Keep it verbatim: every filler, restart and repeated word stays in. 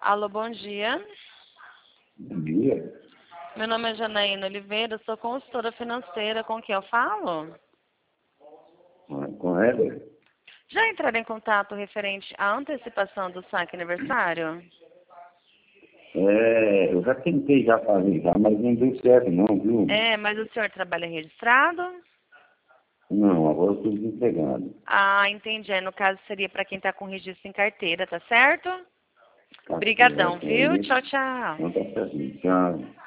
Alô, bom dia. Bom dia. Meu nome é Janaína Oliveira, sou consultora financeira. Com quem eu falo? Com ela? Já entraram em contato referente à antecipação do saque aniversário? É, eu já tentei já fazer já, mas não deu certo não, viu? É, mas o senhor trabalha registrado? Não, agora eu estou desempregado. Ah, entendi. Aí, no caso, seria para quem está com registro em carteira, tá certo? Tá Obrigadão, certo, viu? aí. Tchau, tchau. Não tá certo. Tchau.